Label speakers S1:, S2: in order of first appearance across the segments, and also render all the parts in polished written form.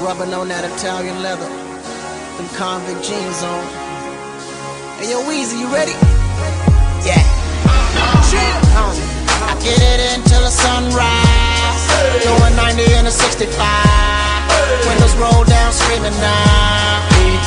S1: rubbing on that Italian leather, them convict jeans on. Hey yo, Weezy, you ready? Yeah. I get it until the sunrise, doing 90 in a 65. Windows roll down, screaming now.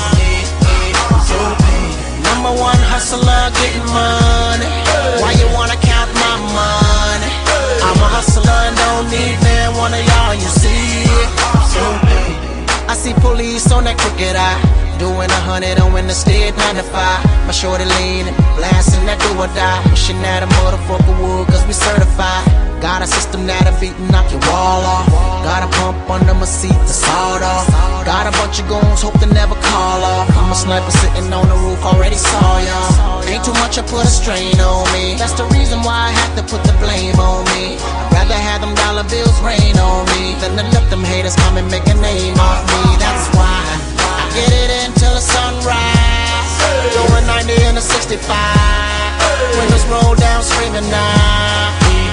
S1: Number one hustler, getting money. Why you wanna count my money? I'm a hustler and don't need man, one of y'all, you see it. I see police on that crooked eye, doing 100 on Interstate 95. My shorty leaning, blasting that do or die, wishing that a motherfucker would, cause we certified. Got a system that'll beat and knock your wall off. Got a pump under my seat to sawed off. Got a bunch of goons, hope to never call off. I'm a sniper sitting on the roof, already saw y'all. Ain't too much, I put a strain on me. That's the reason why I have to put the blame on me. I'd rather have them dollar bills rain on me than to let them haters come and make a name off me. That's why I get it until the sunrise, doing 90 in a 65. Windows roll down, screaming now.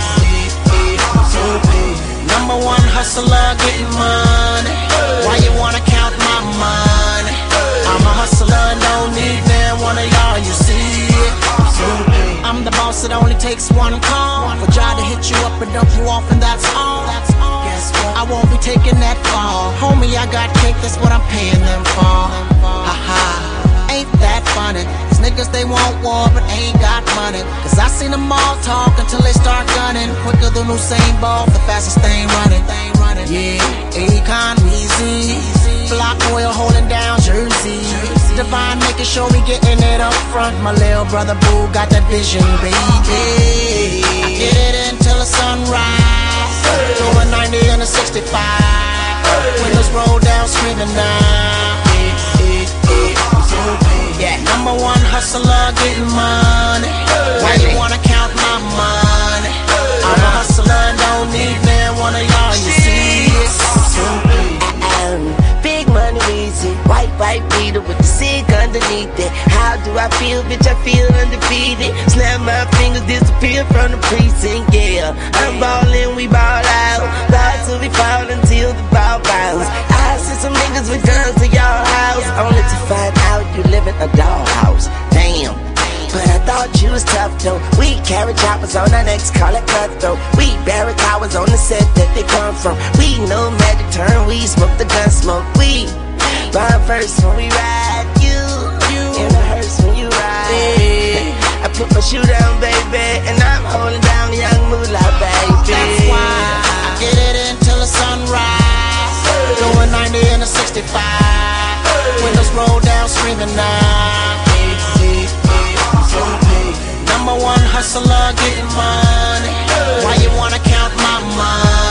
S1: Number one hustler, getting money. Why you wanna count my money? I'm a hustler, no need man, one of y'all, you see it. I'm the boss, it only takes one call for Jai to hit you up and dump you off, and that's all. I won't be taking that fall. Homie, I got cake, that's what I'm paying them for. Haha, ain't that funny? These niggas, they want war, but ain't got money. Cause I seen them all talk until they start gunning. Quicker than Usain Bolt, the fastest thing running. Yeah, Akon, Weezy, Block Oil holding down Jersey. Divine making sure we getting it up front. My little brother Boo got that vision, baby. I get it until the sunrise, doing 90 in a 65. Windows roll down, screaming now. Yeah, number one hustler, getting money. Why you wanna count my money? I'm a hustler, don't need man, one of y'all, you see it.
S2: Big money Weezy, white beater with the cig underneath it. How do I feel, bitch? I feel undefeated. Snap my fingers, disappear from the precinct, yeah. I'm ballin', we ball out. Thoughts will be fall until the ball bounce. I send some niggas with guns to your house, only to find out you live in a dollhouse. Damn. But I thought you was tough though. We carry choppers on our necks, call it cutthroat. We bury towers on the set that they come from. We know magic turn, we smoke the gun smoke. We ride first when we ride, you in the hearse when you ride. I put my shoe down, baby, and I'm holding down the young moolah, baby.
S1: That's why I get it until the sunrise, doing 90 in a 65. Windows roll down, screaming now. Number one hustler, getting money. Why you wanna count my money?